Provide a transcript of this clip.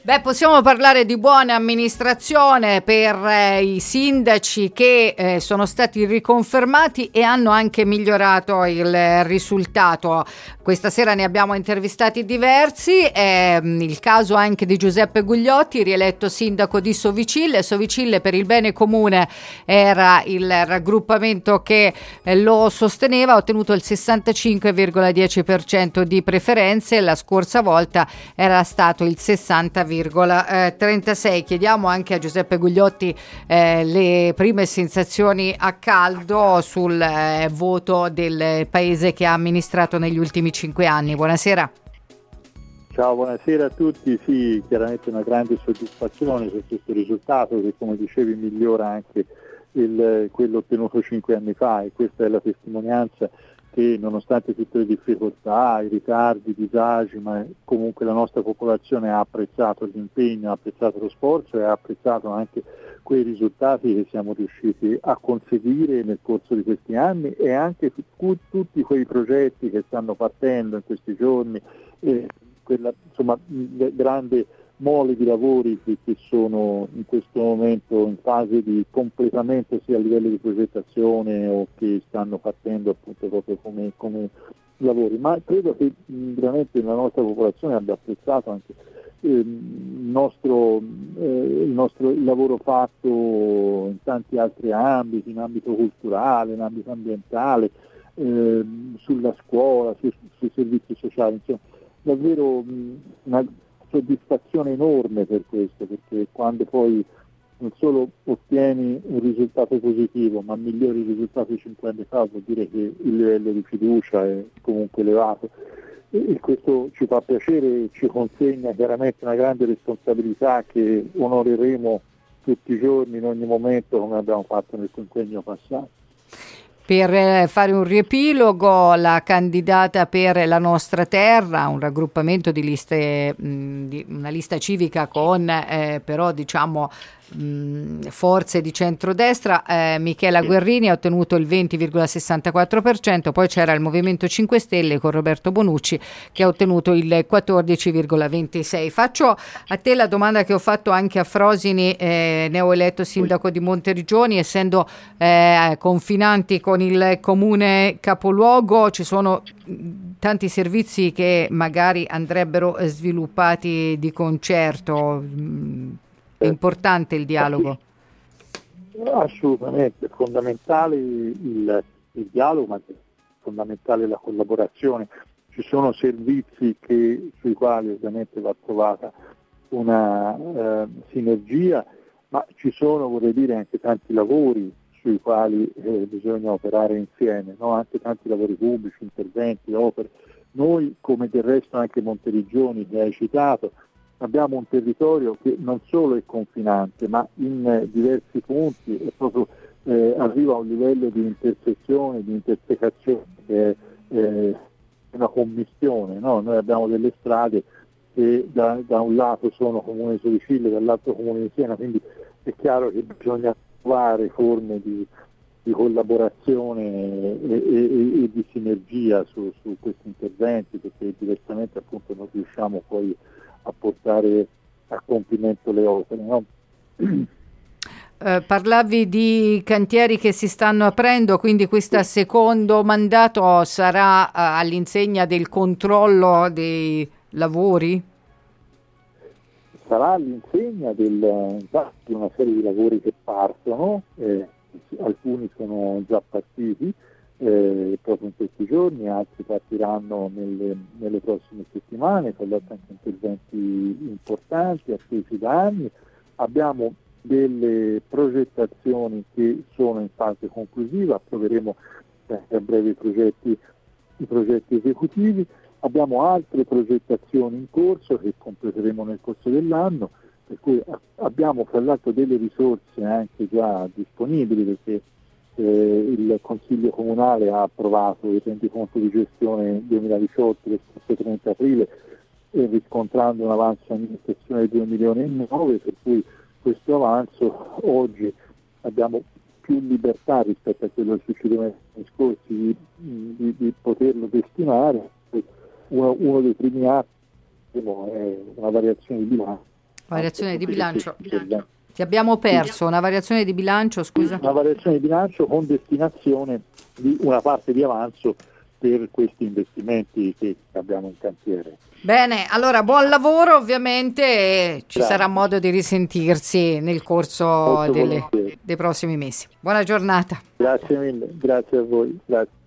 Beh, possiamo parlare di buona amministrazione per i sindaci che sono stati riconfermati e hanno anche migliorato il risultato. Questa sera ne abbiamo intervistati diversi, il caso anche di Giuseppe Gugliotti, rieletto sindaco di Sovicille. Sovicille per il bene comune era il raggruppamento che lo sosteneva, ha ottenuto il 65,10% di preferenze, la scorsa volta era stato il 60,36. Chiediamo anche a Giuseppe Gugliotti le prime sensazioni a caldo sul voto del paese che ha amministrato negli ultimi 5 anni. Buonasera. Ciao, buonasera a tutti. Sì, chiaramente una grande soddisfazione per questo risultato che, come dicevi, migliora anche quello ottenuto 5 anni fa, e questa è la testimonianza che, nonostante tutte le difficoltà, i ritardi, i disagi, ma comunque la nostra popolazione ha apprezzato l'impegno, ha apprezzato lo sforzo e ha apprezzato anche quei risultati che siamo riusciti a conseguire nel corso di questi anni, e anche tutti quei progetti che stanno partendo in questi giorni, quella grande mole di lavori che sono in questo momento in fase di completamento sia a livello di progettazione o che stanno partendo appunto proprio come lavori. Ma credo che veramente la nostra popolazione abbia apprezzato anche il lavoro fatto in tanti altri ambiti, in ambito culturale, in ambito ambientale, sulla scuola, sui servizi sociali, insomma, davvero una soddisfazione enorme per questo, perché quando poi non solo ottieni un risultato positivo, ma migliori il risultato di 5 anni fa, vuol dire che il livello di fiducia è comunque elevato, e questo ci fa piacere e ci consegna chiaramente una grande responsabilità che onoreremo tutti i giorni, in ogni momento, come abbiamo fatto nel quinquennio passato. Per fare un riepilogo, la candidata per La Nostra Terra, un raggruppamento di liste, di una lista civica con però diciamo forze di centrodestra, Michela Guerrini ha ottenuto il 20,64%, poi c'era il Movimento 5 Stelle con Roberto Bonucci che ha ottenuto il 14,26%. Faccio a te la domanda che ho fatto anche a Frosini, neoeletto sindaco di Monteriggioni, essendo confinanti con il comune capoluogo, ci sono tanti servizi che magari andrebbero sviluppati di concerto. È importante il dialogo? Assolutamente, è fondamentale il dialogo, ma è fondamentale la collaborazione. Ci sono servizi sui quali ovviamente va trovata una sinergia, ma ci sono, vorrei dire, anche tanti lavori sui quali bisogna operare insieme, no? Anche tanti lavori pubblici, interventi, opere. Noi, come del resto anche Monteriggioni che hai citato, abbiamo un territorio che non solo è confinante, ma in diversi punti è proprio, arriva a un livello di intersezione, di intersecazione che è una commistione, no? Noi abbiamo delle strade che da un lato sono Comune di Sovicille, dall'altro Comune di Siena, quindi è chiaro che bisogna trovare forme di collaborazione e di sinergia su questi interventi, perché diversamente appunto non riusciamo poi a portare a compimento le opere, no? Parlavi di cantieri che si stanno aprendo, quindi questo secondo mandato sarà all'insegna del controllo dei lavori? Sarà all'insegna di una serie di lavori che partono, alcuni sono già partiti proprio in questi giorni, altri partiranno nelle prossime settimane, con anche interventi importanti, attesi da anni. Abbiamo delle progettazioni che sono in fase conclusiva, approveremo a breve i progetti esecutivi. Abbiamo altre progettazioni in corso che completeremo nel corso dell'anno, per cui abbiamo fra l'altro delle risorse anche già disponibili, perché il Consiglio Comunale ha approvato il rendiconto di gestione 2018 del scorso 30 aprile, riscontrando un avanzo amministrazione di 2,9 milioni, per cui questo avanzo oggi abbiamo più libertà rispetto a quello che succedeva negli anni scorsi di poterlo destinare. Uno dei primi atti è una variazione di bilancio Variazione di bilancio. Ti abbiamo perso, una variazione di bilancio, scusa? Una variazione di bilancio con destinazione di una parte di avanzo per questi investimenti che abbiamo in cantiere. Bene, allora buon lavoro ovviamente e ci sarà modo di risentirsi nel corso dei prossimi mesi. Buona giornata. Grazie mille, grazie a voi. Grazie.